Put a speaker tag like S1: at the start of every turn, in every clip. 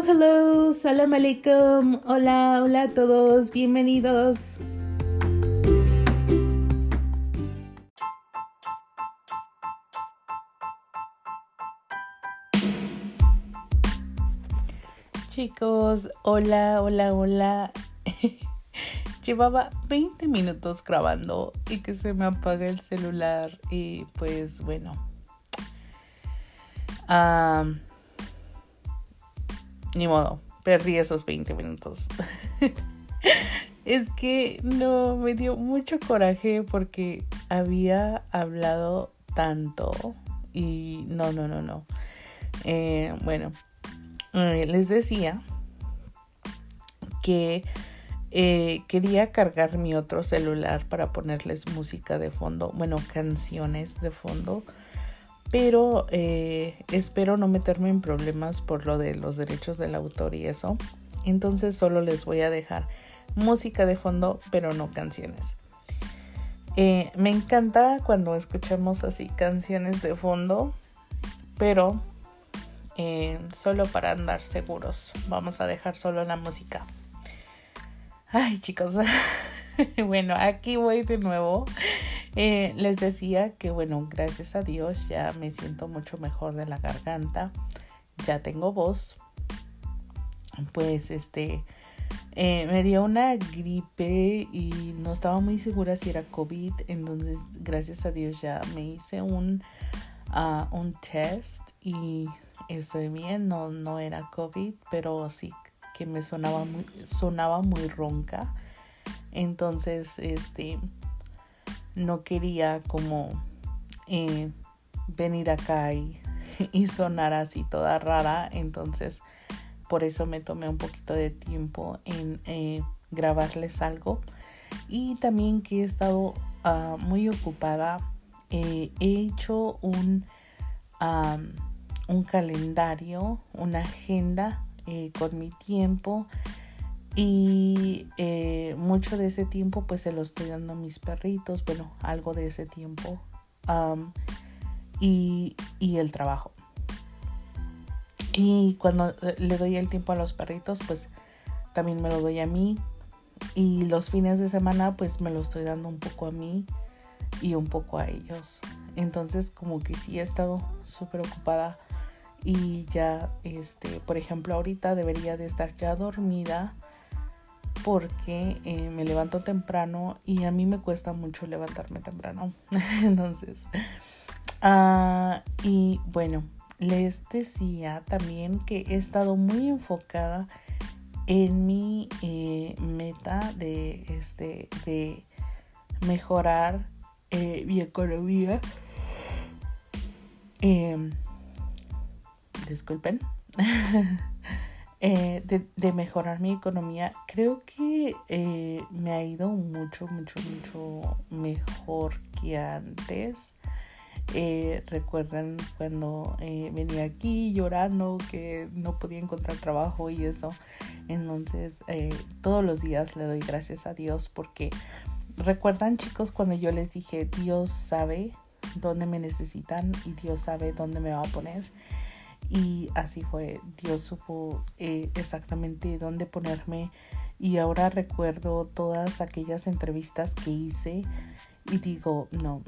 S1: hello, salam alaikum, hola a todos, bienvenidos. Chicos, hola. Llevaba 20 minutos grabando y que se me apaga el celular y pues bueno. Ni modo, perdí esos 20 minutos. Es que no, me dio mucho coraje porque había hablado tanto y no. Les decía que quería cargar mi otro celular para ponerles música de fondo, canciones de fondo, pero espero no meterme en problemas por lo de los derechos del autor y eso. Entonces solo les voy a dejar música de fondo, pero no canciones. Me encanta cuando escuchamos así canciones de fondo, pero solo para andar seguros. Vamos a dejar solo la música. Ay, chicos. Bueno, aquí voy de nuevo. Les decía que, gracias a Dios ya me siento mucho mejor de la garganta. Ya tengo voz. Pues, me dio una gripe y no estaba muy segura si era COVID. Entonces, gracias a Dios ya me hice un test y estoy bien. No era COVID, pero sí que me sonaba muy ronca. Entonces, no quería como venir acá y sonar así toda rara. Entonces, por eso me tomé un poquito de tiempo en grabarles algo. Y también que he estado muy ocupada. He hecho un calendario, una agenda con mi tiempo. Y mucho de ese tiempo pues se lo estoy dando a mis perritos. Algo de ese tiempo. Y el trabajo. Y cuando le doy el tiempo a los perritos, pues también me lo doy a mí. Y los fines de semana, pues me lo estoy dando un poco a mí y un poco a ellos. Entonces, como que sí he estado súper ocupada. Y ya, por ejemplo, ahorita debería de estar ya dormida porque me levanto temprano y a mí me cuesta mucho levantarme temprano. Entonces, y bueno, les decía también que he estado muy enfocada en mi meta de mejorar mi economía. Disculpen. De mejorar mi economía. Creo que me ha ido mucho mejor que antes. Recuerdan cuando venía aquí llorando que no podía encontrar trabajo y eso. Entonces todos los días le doy gracias a Dios porque recuerdan, chicos, cuando yo les dije Dios sabe dónde me necesitan y Dios sabe dónde me va a poner. Y así fue, Dios supo exactamente dónde ponerme. Y ahora recuerdo todas aquellas entrevistas que hice y digo, no,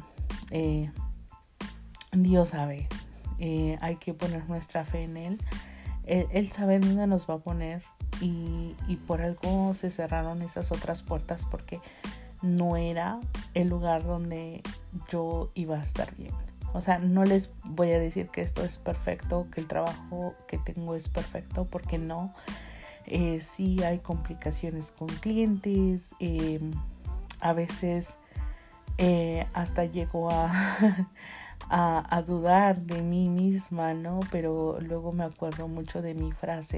S1: Dios sabe, hay que poner nuestra fe en Él. Él sabe dónde nos va a poner y por algo se cerraron esas otras puertas porque no era el lugar donde yo iba a estar bien. O sea, no les voy a decir que esto es perfecto, que el trabajo que tengo es perfecto, porque no. Sí hay complicaciones con clientes. A veces hasta llego a dudar de mí misma, ¿no? Pero luego me acuerdo mucho de mi frase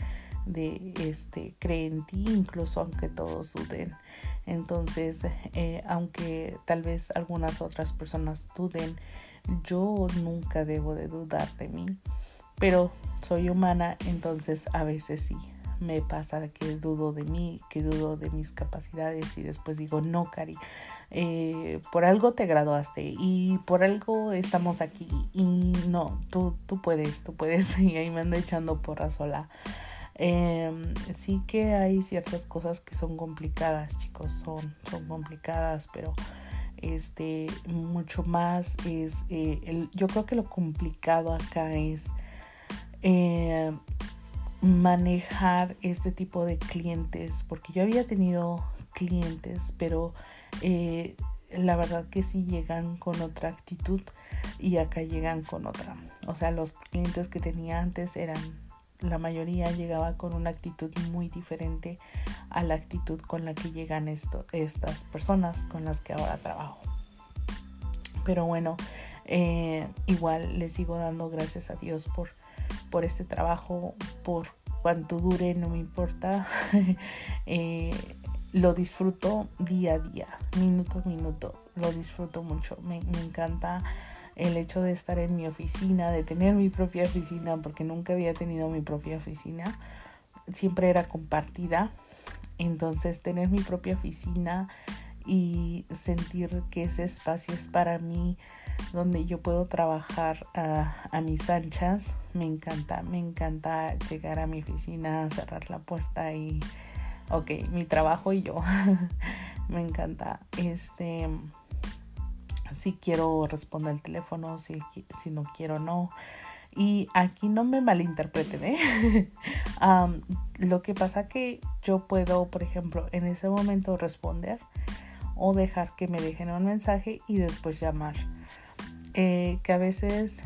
S1: de cree en ti, incluso aunque todos duden. Entonces, aunque tal vez algunas otras personas duden, yo nunca debo de dudar de mí, pero soy humana, entonces a veces sí me pasa que dudo de mí, que dudo de mis capacidades y después digo, no, Cari, por algo te graduaste y por algo estamos aquí y no, tú puedes y ahí me ando echando porras sola. Sí que hay ciertas cosas que son complicadas, chicos, son complicadas, pero mucho más es, yo creo que lo complicado acá es manejar este tipo de clientes, porque yo había tenido clientes, pero la verdad que sí llegan con otra actitud y acá llegan con otra. O sea, los clientes que tenía antes la mayoría llegaba con una actitud muy diferente a la actitud con la que llegan estas personas con las que ahora trabajo. Pero bueno, igual les sigo dando gracias a Dios por este trabajo, por cuánto dure, no me importa. Lo disfruto día a día, minuto a minuto, lo disfruto mucho. Me encanta el hecho de estar en mi oficina, de tener mi propia oficina, porque nunca había tenido mi propia oficina, siempre era compartida. Entonces tener mi propia oficina y sentir que ese espacio es para mí, donde yo puedo trabajar a mis anchas, me encanta llegar a mi oficina, cerrar la puerta y ok, mi trabajo y yo. Me encanta. Si quiero responder el teléfono, si no quiero no. Y aquí no me malinterpreten, lo que pasa que yo puedo, por ejemplo, en ese momento responder o dejar que me dejen un mensaje y después llamar. Que a veces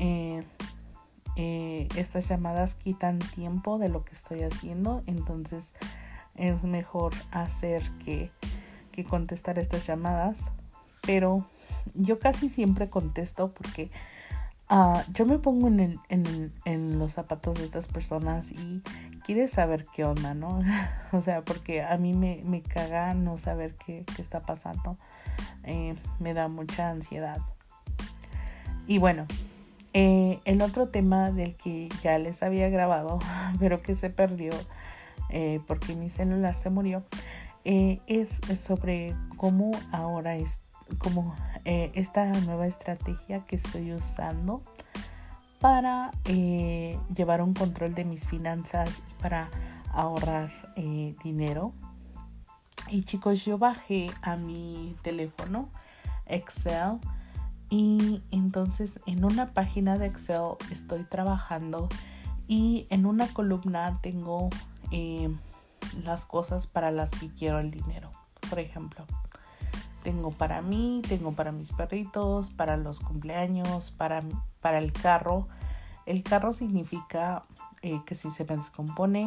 S1: estas llamadas quitan tiempo de lo que estoy haciendo, entonces es mejor hacer que contestar estas llamadas. Pero yo casi siempre contesto porque yo me pongo en los zapatos de estas personas y quieres saber qué onda, ¿no? O sea, porque a mí me caga no saber qué está pasando. Me da mucha ansiedad. Y bueno, el otro tema del que ya les había grabado, pero que se perdió porque mi celular se murió, es sobre cómo ahora esta nueva estrategia que estoy usando para llevar un control de mis finanzas y para ahorrar dinero. Y chicos, yo bajé a mi teléfono Excel y entonces en una página de Excel estoy trabajando y en una columna tengo las cosas para las que quiero el dinero. Por ejemplo, tengo para mí, tengo para mis perritos, para los cumpleaños, para el carro. El carro significa que si se me descompone.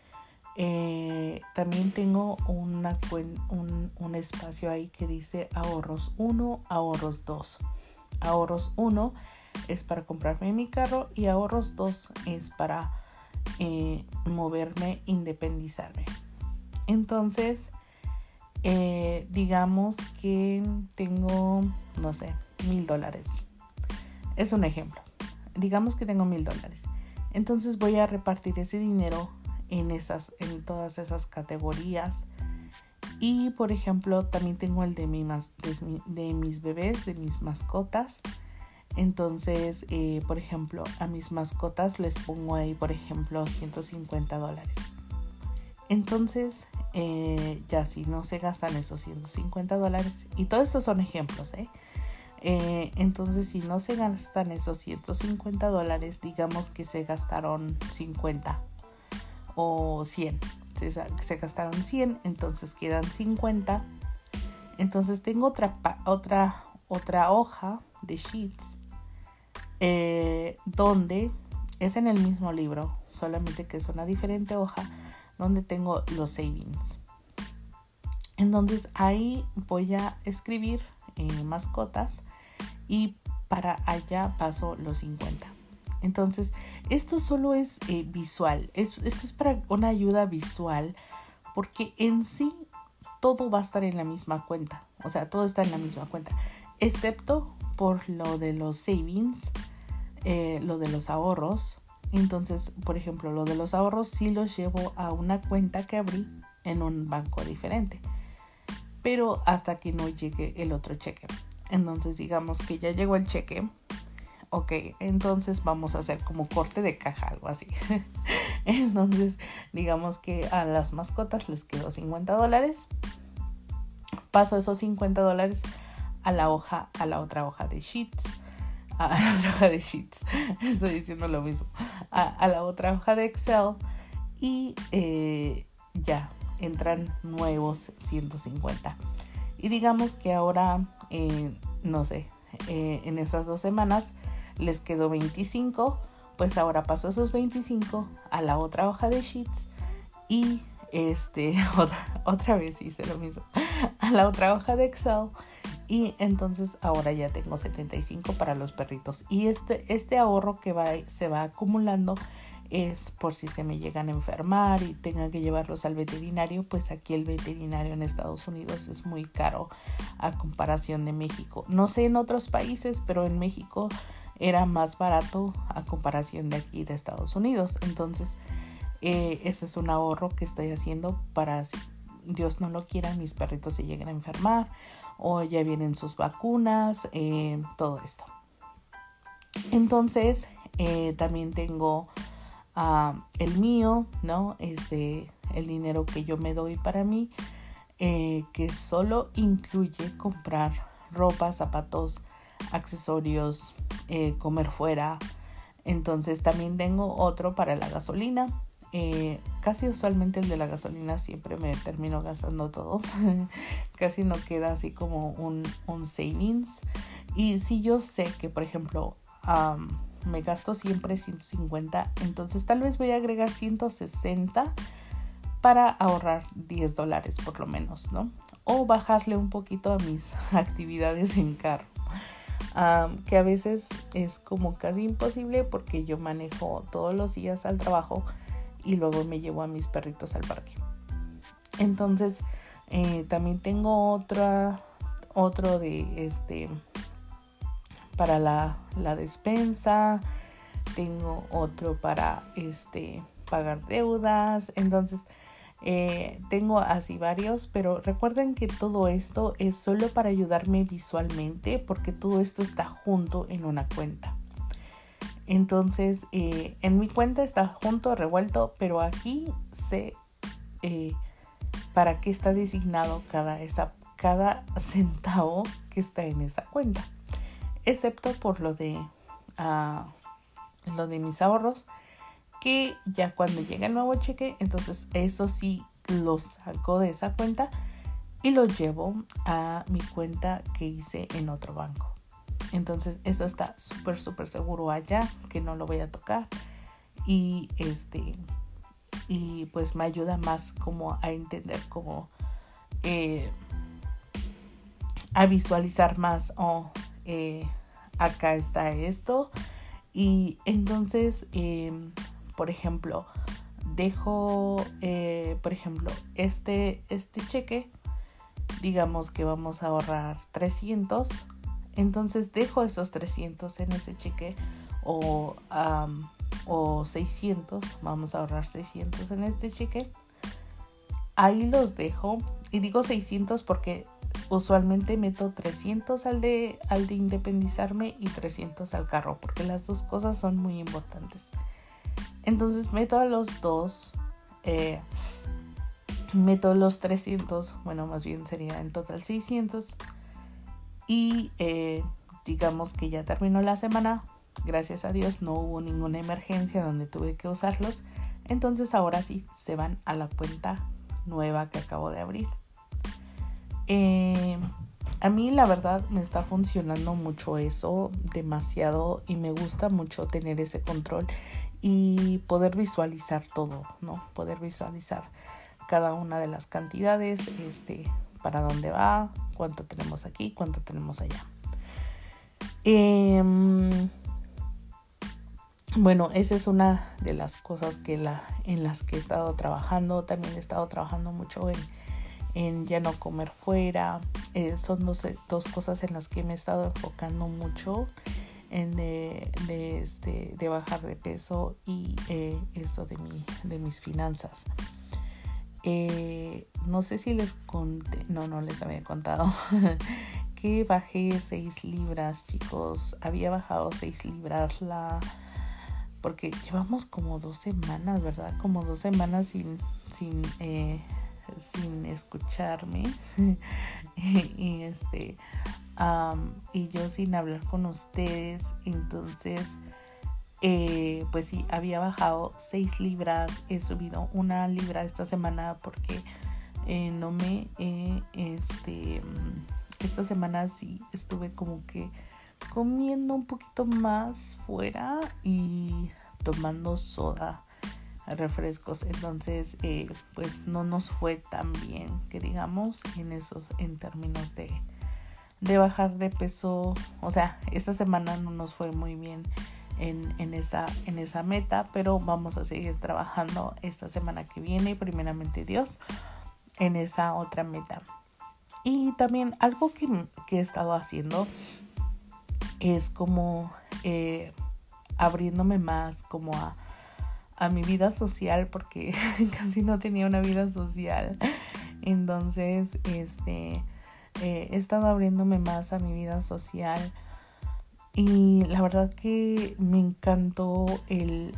S1: También tengo un espacio ahí que dice ahorros 1, ahorros 2. Ahorros 1 es para comprarme mi carro y ahorros 2 es para moverme, independizarme. Entonces, digamos que tengo, no sé, $1,000. Es un ejemplo. Digamos que tengo $1,000. Entonces voy a repartir ese dinero en todas esas categorías. Y por ejemplo, también tengo el de mis bebés, de mis mascotas. Entonces, por ejemplo, a mis mascotas les pongo ahí, por ejemplo, $150. Entonces, ya si no se gastan esos $150, y todos estos son ejemplos, entonces si no se gastan esos $150, digamos que se gastaron 50 o 100, se gastaron 100, entonces quedan 50. Entonces tengo otra hoja de sheets donde es en el mismo libro, solamente que es una diferente hoja, donde tengo los savings. Entonces ahí voy a escribir mascotas y para allá paso los 50. Entonces esto solo es visual, esto es para una ayuda visual, porque en sí todo va a estar en la misma cuenta, o sea, todo está en la misma cuenta, excepto por lo de los savings, lo de los ahorros. Entonces, por ejemplo, lo de los ahorros sí los llevo a una cuenta que abrí en un banco diferente, pero hasta que no llegue el otro cheque. Entonces, digamos que ya llegó el cheque, ok, entonces vamos a hacer como corte de caja, algo así. Entonces, digamos que a las mascotas les quedó $50. Paso esos $50 a la otra hoja de sheets. A la otra hoja de sheets. Estoy diciendo lo mismo. A la otra hoja de Excel. Y ya entran nuevos 150. Y digamos que ahora, no sé, en esas 2 semanas les quedó 25, pues ahora paso esos 25 a la otra hoja de sheets y otra vez hice lo mismo a la otra hoja de Excel, y entonces ahora ya tengo 75 para los perritos. Y este ahorro que se va acumulando es por si se me llegan a enfermar y tengan que llevarlos al veterinario. Pues aquí el veterinario en Estados Unidos es muy caro a comparación de México. No sé en otros países, pero en México era más barato a comparación de aquí de Estados Unidos. Entonces ese es un ahorro que estoy haciendo para, si Dios no lo quiera, mis perritos se lleguen a enfermar o ya vienen sus vacunas, todo esto. Entonces también tengo el mío, ¿no? El dinero que yo me doy para mí, que solo incluye comprar ropa, zapatos, accesorios, comer fuera. Entonces también tengo otro para la gasolina. Casi usualmente el de la gasolina siempre me termino gastando todo. Casi no queda así como un savings. Y si yo sé que, por ejemplo, me gasto siempre 150, entonces tal vez voy a agregar 160 para ahorrar $10 por lo menos, ¿no? O bajarle un poquito a mis actividades en carro, que a veces es como casi imposible porque yo manejo todos los días al trabajo y luego me llevo a mis perritos al parque. Entonces también tengo otro de para la despensa. Tengo otro para pagar deudas. Entonces tengo así varios, pero recuerden que todo esto es solo para ayudarme visualmente, porque todo esto está junto en una cuenta. Entonces en mi cuenta está junto, revuelto, pero aquí sé para qué está designado cada centavo que está en esa cuenta, excepto por lo de mis ahorros, que ya cuando llega el nuevo cheque, entonces eso sí lo saco de esa cuenta y lo llevo a mi cuenta que hice en otro banco. Entonces eso está súper seguro allá, que no lo voy a tocar. Y pues me ayuda más como a entender, como a visualizar más, acá está esto. Y entonces por ejemplo dejo por ejemplo este cheque, digamos que vamos a ahorrar 300, entonces dejo esos 300 en ese cheque, o 600, vamos a ahorrar 600 en este cheque. Ahí los dejo, y digo 600 porque usualmente meto 300 al de independizarme y 300 al carro, porque las dos cosas son muy importantes. Entonces meto a los dos, meto los 300, bueno, más bien sería en total 600, y digamos que ya terminó la semana. Gracias a Dios no hubo ninguna emergencia donde tuve que usarlos. Entonces ahora sí se van a la cuenta nueva que acabo de abrir. A mí la verdad me está funcionando mucho eso, demasiado, y me gusta mucho tener ese control y poder visualizar todo, ¿no? Poder visualizar cada una de las cantidades, para dónde va, cuánto tenemos aquí, cuánto tenemos allá. Bueno, esa es una de las cosas en las que he estado trabajando. También he estado trabajando mucho en ya no comer fuera. Son dos cosas en las que me he estado enfocando mucho, en de bajar de peso y esto de mis finanzas. No sé si les conté, no les había contado que bajé 6 libras, chicos. Había bajado 6 libras porque llevamos como 2 semanas, ¿verdad? Como 2 semanas sin escucharme. y yo sin hablar con ustedes. Entonces, pues sí, había bajado 6 libras. He subido 1 libra esta semana porque esta semana sí estuve como que comiendo un poquito más fuera y tomando soda, refrescos. Entonces pues no nos fue tan bien que digamos en términos de bajar de peso. O sea, esta semana no nos fue muy bien en esa meta, pero vamos a seguir trabajando esta semana que viene, primeramente Dios, en esa otra meta. Y también algo que he estado haciendo es como abriéndome más como a mi vida social, porque casi no tenía una vida social. Entonces he estado abriéndome más a mi vida social, y la verdad que me encantó el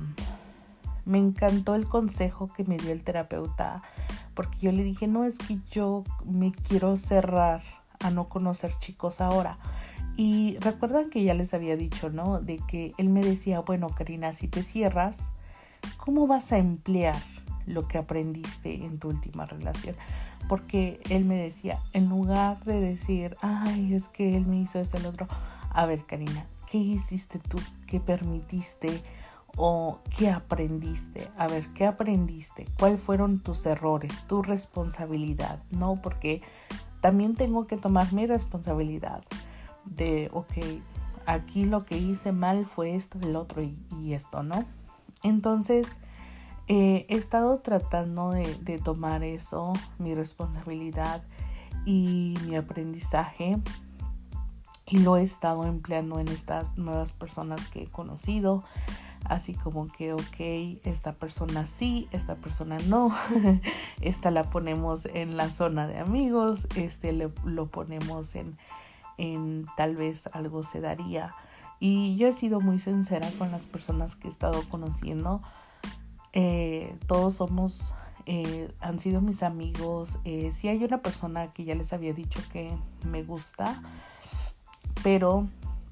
S1: consejo que me dio el terapeuta, porque yo le dije, no, es que yo me quiero cerrar a no conocer chicos ahora. Y recuerdan que ya les había dicho, ¿no? De que él me decía, bueno, Karina, si te cierras, ¿cómo vas a emplear lo que aprendiste en tu última relación? Porque él me decía, en lugar de decir, ay, es que él me hizo esto y lo otro, a ver, Karina, ¿qué hiciste tú? ¿Qué permitiste? ¿O qué aprendiste? A ver, ¿qué aprendiste? ¿Cuáles fueron tus errores? Tu responsabilidad, ¿no? Porque también tengo que tomar mi responsabilidad de, ok, aquí lo que hice mal fue esto, el otro y esto, ¿no? Entonces, he estado tratando de tomar eso, mi responsabilidad y mi aprendizaje, y lo he estado empleando en estas nuevas personas que he conocido. Así como que, ok, esta persona sí, esta persona no. Esta la ponemos en la zona de amigos, lo ponemos en tal vez algo se daría. Y yo he sido muy sincera con las personas que he estado conociendo. Todos han sido mis amigos. Sí hay una persona que ya les había dicho que me gusta, pero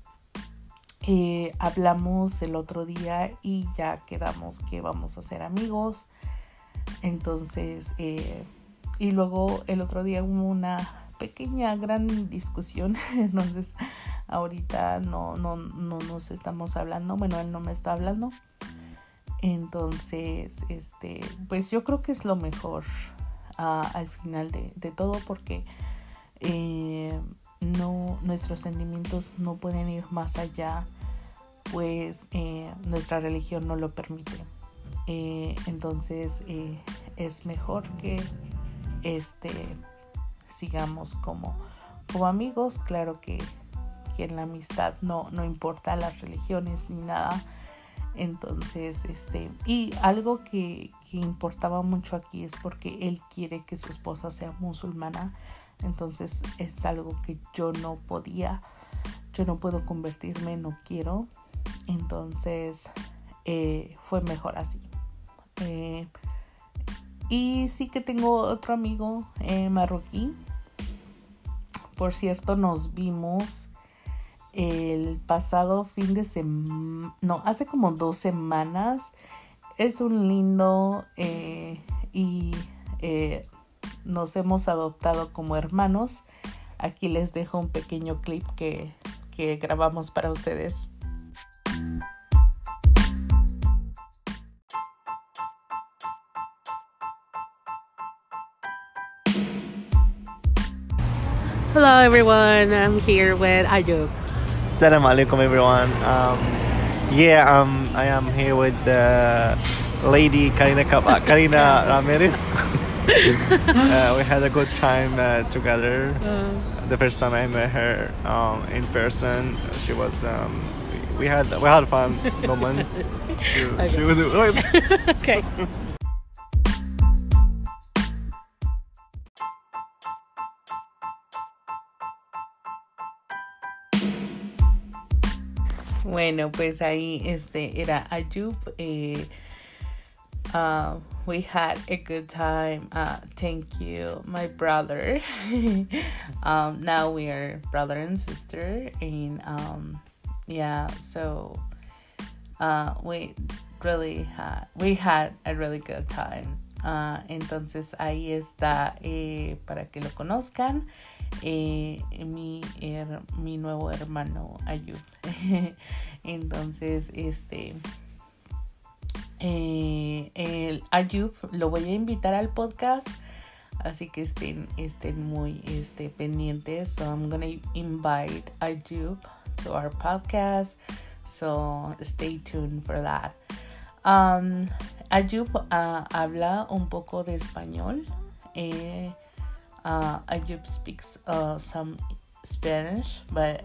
S1: hablamos el otro día y ya quedamos que vamos a ser amigos. Entonces, y luego el otro día hubo una gran discusión. Entonces, ahorita no nos estamos hablando. Bueno, él no me está hablando. Entonces, pues yo creo que es lo mejor al final de todo, porque nuestros sentimientos no pueden ir más allá, pues nuestra religión no lo permite. Entonces es mejor que sigamos como amigos. Claro que en la amistad no importa las religiones ni nada. Entonces y algo que importaba mucho aquí es porque él quiere que su esposa sea musulmana. Entonces es algo que yo no puedo convertirme, no quiero. Entonces fue mejor así. Y sí que tengo otro amigo marroquí. Por cierto, nos vimos el pasado fin de semana, hace como 2 semanas. Es un lindo y nos hemos adoptado como hermanos. Aquí les dejo un pequeño clip que grabamos para ustedes.
S2: Hello everyone, I'm here with Ayub.
S3: Assalamu alaikum everyone. I am here with the lady Karina Ramirez. We had a good time together. The first time I met her in person, she was we had fun moments. She was
S2: Okay.
S1: Bueno, pues ahí era Ayub. We had a good time. Thank you, my brother. Now we are brother and sister, and yeah, so we had a really good time. Entonces ahí está, para que lo conozcan, mi nuevo hermano Ayub. Entonces el Ayub lo voy a invitar al podcast, así que estén muy pendientes. So I'm gonna invite Ayub to our podcast, so stay tuned for that. Ayub habla un poco de español. Ayub speaks some Spanish, but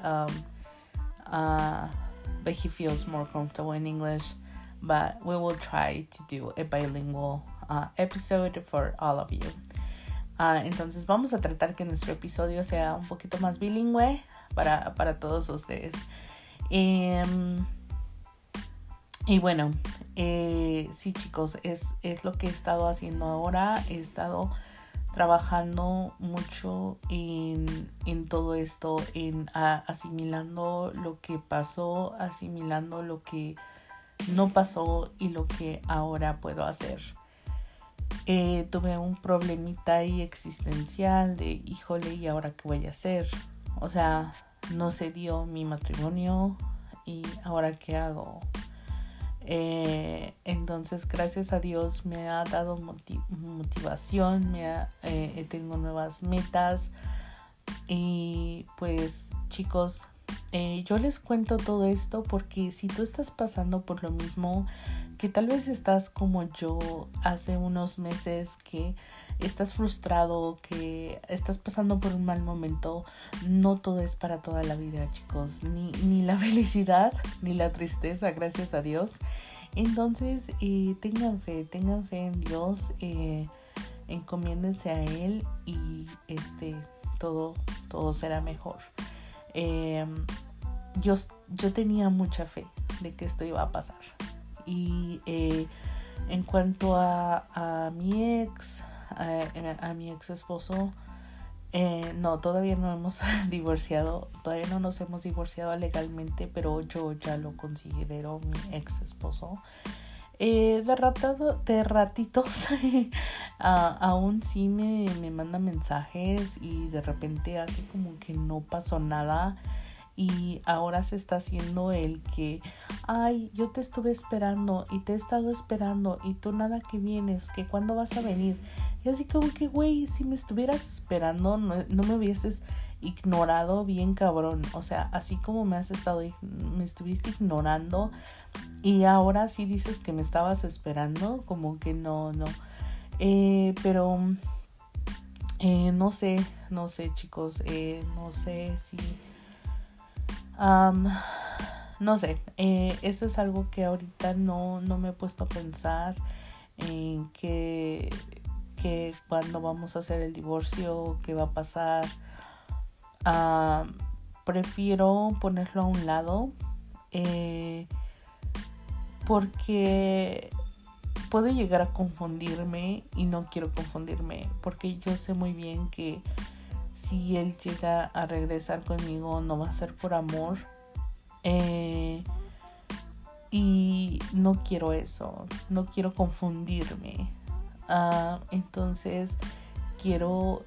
S1: he feels more comfortable in English. But we will try to do a bilingual episode for all of you. Entonces vamos a tratar que nuestro episodio sea un poquito más bilingüe para todos ustedes. Y bueno, sí, chicos, es lo que he estado haciendo ahora. He estado trabajando mucho en todo esto, en asimilando lo que pasó, asimilando lo que no pasó y lo que ahora puedo hacer. Tuve un problemita ahí existencial de, híjole, ¿y ahora qué voy a hacer? O sea, no se dio mi matrimonio y ahora qué hago. Entonces, gracias a Dios me ha dado motivación, tengo nuevas metas. Y pues, chicos, yo les cuento todo esto porque si tú estás pasando por lo mismo, que tal vez estás como yo hace unos meses, que estás frustrado, que estás pasando por un mal momento, no todo es para toda la vida, chicos, ni la felicidad ni la tristeza, gracias a Dios. Entonces tengan fe en Dios, encomiéndense a Él y todo será mejor. Yo tenía mucha fe de que esto iba a pasar. Y en cuanto a mi ex esposo, no, todavía no hemos divorciado, todavía no nos hemos divorciado legalmente, pero yo ya lo considero mi ex esposo. De ratitos aún sí me manda mensajes y de repente hace como que no pasó nada. Y ahora se está haciendo el que, ay, yo te estuve esperando y te he estado esperando y tú nada que vienes, que cuándo vas a venir. Y así como que, güey, si me estuvieras esperando, no me hubieses ignorado bien cabrón. O sea, así como me estuviste ignorando y ahora sí dices que me estabas esperando, como que no. Pero no sé, chicos, no sé si... no sé, eso es algo que ahorita no me he puesto a pensar en que cuando vamos a hacer el divorcio, qué va a pasar. Prefiero ponerlo a un lado porque puedo llegar a confundirme y no quiero confundirme, porque yo sé muy bien que si él llega a regresar conmigo no va a ser por amor, y no quiero eso, no quiero confundirme. Entonces quiero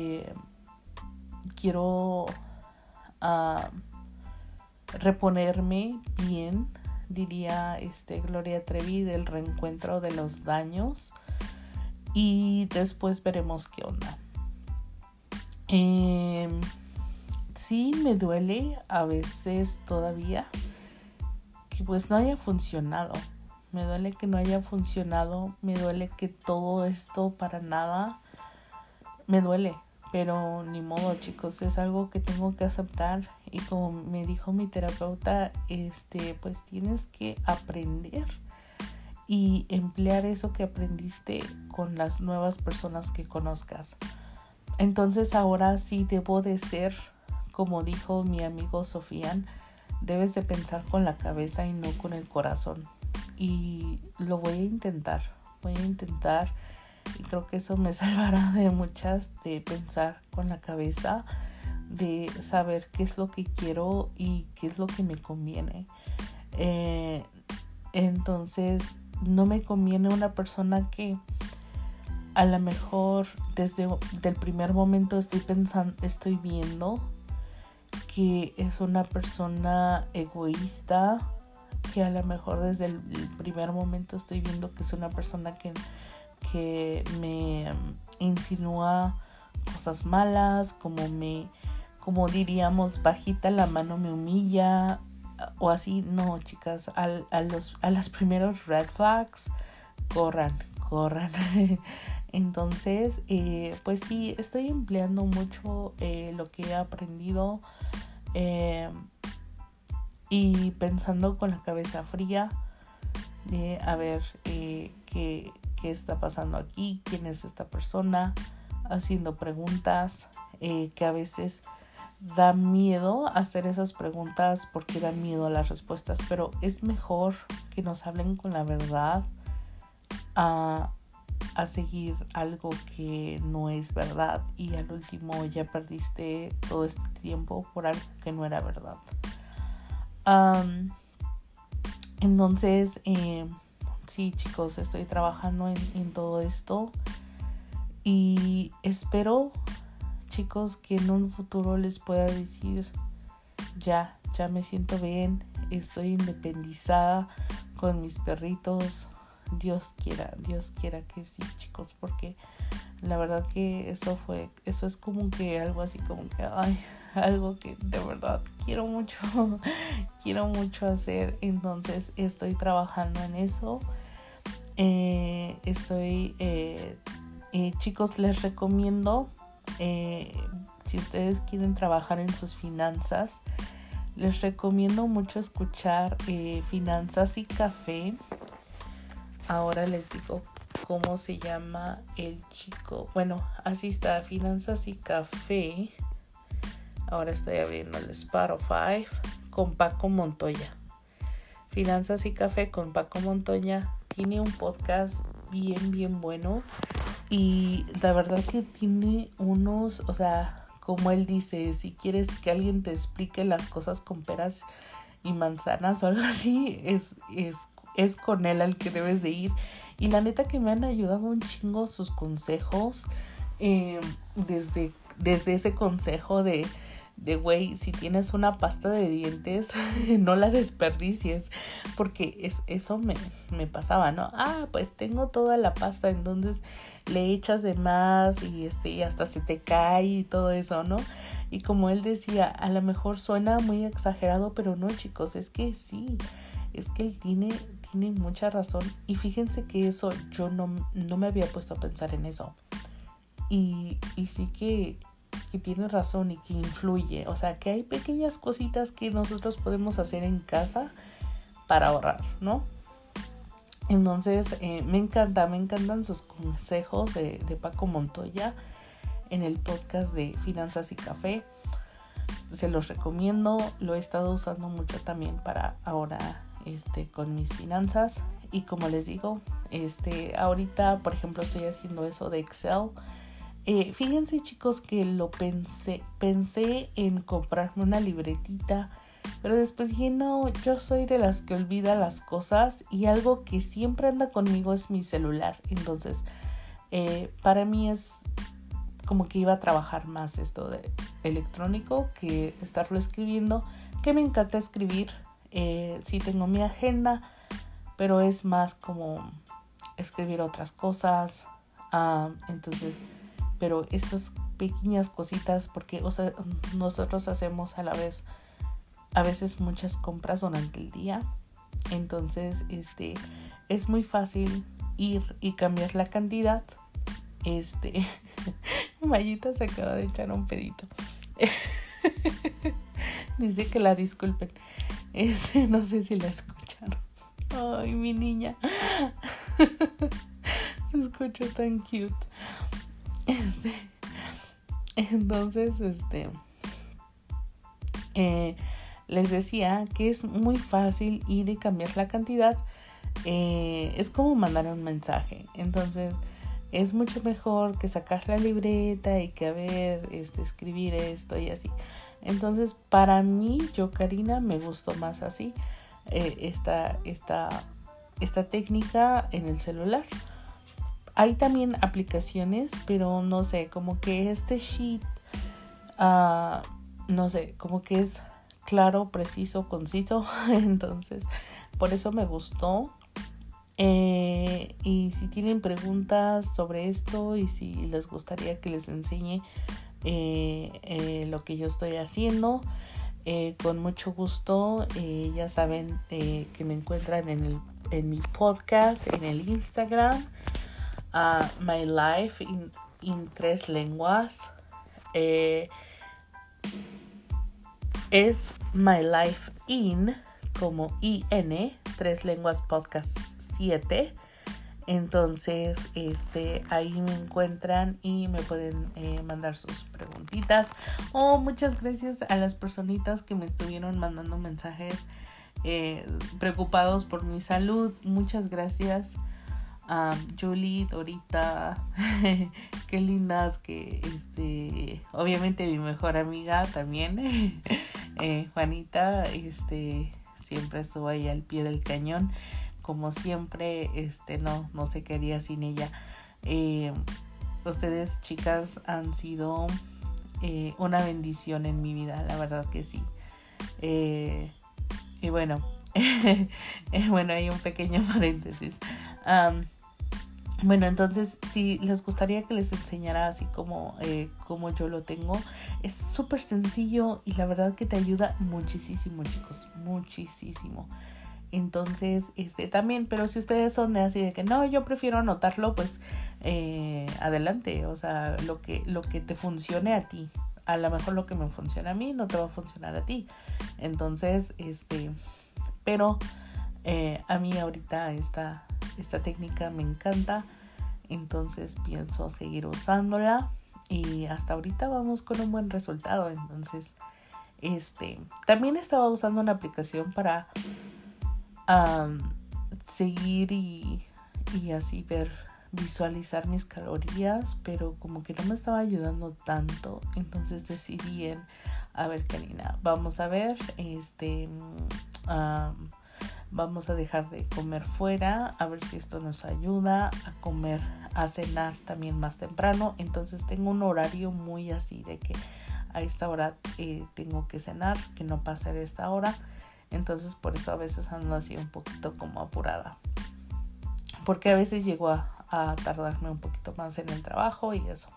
S1: reponerme bien, diría Gloria Trevi, del reencuentro de los daños, y después veremos qué onda. Sí me duele a veces todavía que pues no haya funcionado. Me duele que no haya funcionado. Me duele que todo esto para nada. Me duele. Pero ni modo, chicos. Es algo que tengo que aceptar. Y como me dijo mi terapeuta, pues tienes que aprender y emplear eso que aprendiste con las nuevas personas que conozcas. Entonces ahora sí debo de ser, como dijo mi amigo Sofian, debes de pensar con la cabeza y no con el corazón. Y lo voy a intentar y creo que eso me salvará de muchas, de pensar con la cabeza, de saber qué es lo que quiero y qué es lo que me conviene. Entonces no me conviene una persona que a lo mejor desde el primer momento estoy viendo que es una persona egoísta, que a lo mejor desde el primer momento estoy viendo que es una persona que me insinúa cosas malas, como diríamos, bajita la mano me humilla o así. No, chicas, a las primeros red flags, corran. Entonces, pues sí, estoy empleando mucho lo que he aprendido y pensando con la cabeza fría de a ver qué está pasando aquí, quién es esta persona, haciendo preguntas que a veces da miedo hacer esas preguntas porque da miedo a las respuestas, pero es mejor que nos hablen con la verdad a seguir algo que no es verdad y al último ya perdiste todo este tiempo por algo que no era verdad. Entonces, sí, chicos, estoy trabajando en todo esto y espero, chicos, que en un futuro les pueda decir ya me siento bien, estoy independizada con mis perritos. Dios quiera que sí, chicos, porque la verdad que eso es como que algo así como que algo que de verdad quiero mucho hacer. Entonces estoy trabajando en eso. Chicos, les recomiendo, si ustedes quieren trabajar en sus finanzas, les recomiendo mucho escuchar Finanzas y Café. Ahora les digo cómo se llama el chico. Bueno, así está, Finanzas y Café. Ahora estoy abriendo el Spotify con Paco Montoya. Finanzas y Café con Paco Montoya. Tiene un podcast bien bueno. Y la verdad que tiene unos, o sea, como él dice, si quieres que alguien te explique las cosas con peras y manzanas o algo así, es con él al que debes de ir. Y la neta que me han ayudado un chingo sus consejos, desde ese consejo de güey, si tienes una pasta de dientes no la desperdicies, porque eso me pasaba, ¿no? Pues tengo toda la pasta, entonces le echas de más y hasta se te cae y todo eso, ¿no? Y como él decía, a lo mejor suena muy exagerado, pero no, chicos, es que sí, es que él tiene mucha razón. Y fíjense que eso yo no me había puesto a pensar en eso. Y sí que tiene razón y que influye. O sea, que hay pequeñas cositas que nosotros podemos hacer en casa para ahorrar, ¿no? Entonces, me encantan sus consejos de Paco Montoya en el podcast de Finanzas y Café. Se los recomiendo. Lo he estado usando mucho también para ahora con mis finanzas. Y como les digo, ahorita, por ejemplo, estoy haciendo eso de Excel. Fíjense, chicos, que lo pensé en comprarme una libretita, pero después dije, no, yo soy de las que olvida las cosas y algo que siempre anda conmigo es mi celular. Entonces, para mí es como que iba a trabajar más esto de electrónico que estarlo escribiendo, que me encanta escribir. Sí tengo mi agenda, pero es más como escribir otras cosas. Entonces, pero estas pequeñas cositas, porque nosotros hacemos a veces muchas compras durante el día. Entonces, es muy fácil ir y cambiar la cantidad. Mayita se acaba de echar un pedito. Dice que la disculpen. No sé si la escucharon. Ay, mi niña. Se escucha tan cute. Entonces, les decía que es muy fácil ir y cambiar la cantidad. Es como mandar un mensaje. Entonces es mucho mejor que sacar la libreta y que escribir esto y así. Entonces para mí, Karina, me gustó más así, esta técnica en el celular. Hay también aplicaciones, pero no sé, como que este sheet, no sé, como que es claro, preciso, conciso. Entonces, por eso me gustó. Y si tienen preguntas sobre esto y si les gustaría que les enseñe lo que yo estoy haciendo, con mucho gusto. Ya saben que me encuentran en mi podcast, en el Instagram, My Life in 3 lenguas. Es My Life in, como IN, 3 lenguas podcast 7. Entonces, ahí me encuentran y me pueden mandar sus preguntitas. Muchas gracias a las personitas que me estuvieron mandando mensajes preocupados por mi salud. Muchas gracias. Julie, Dorita, qué lindas, que obviamente mi mejor amiga también, Juanita, siempre estuvo ahí al pie del cañón. Como siempre, no se quería sin ella. Ustedes, chicas, han sido una bendición en mi vida, la verdad que sí. Y bueno, bueno, hay un pequeño paréntesis. Bueno, entonces, si les gustaría que les enseñara así como yo lo tengo, es súper sencillo y la verdad que te ayuda muchísimo, chicos, muchísimo. Entonces, también, pero si ustedes son de así de que no, yo prefiero anotarlo, pues adelante. O sea, lo que te funcione a ti. A lo mejor lo que me funciona a mí no te va a funcionar a ti. Entonces, pero a mí ahorita esta técnica me encanta. Entonces pienso seguir usándola. Y hasta ahorita vamos con un buen resultado. Entonces, también estaba usando una aplicación para seguir y así visualizar mis calorías, pero como que no me estaba ayudando tanto. Entonces decidí a ver, Karina, vamos a ver, vamos a dejar de comer fuera, a ver si esto nos ayuda a cenar también más temprano. Entonces tengo un horario muy así de que a esta hora tengo que cenar, que no pase de esta hora. Entonces por eso a veces ando así un poquito como apurada, porque a veces llego a tardarme un poquito más en el trabajo y eso.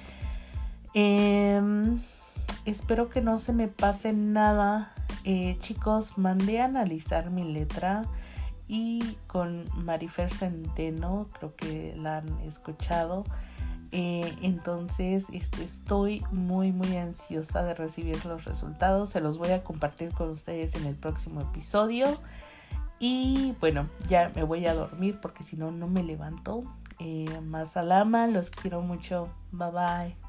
S1: Espero que no se me pase nada. Chicos, mandé a analizar mi letra y con Marifer Centeno, creo que la han escuchado. Entonces estoy muy ansiosa de recibir los resultados. Se los voy a compartir con ustedes en el próximo episodio. Y bueno, ya me voy a dormir porque si no me levanto. Más alama, los quiero mucho. Bye bye.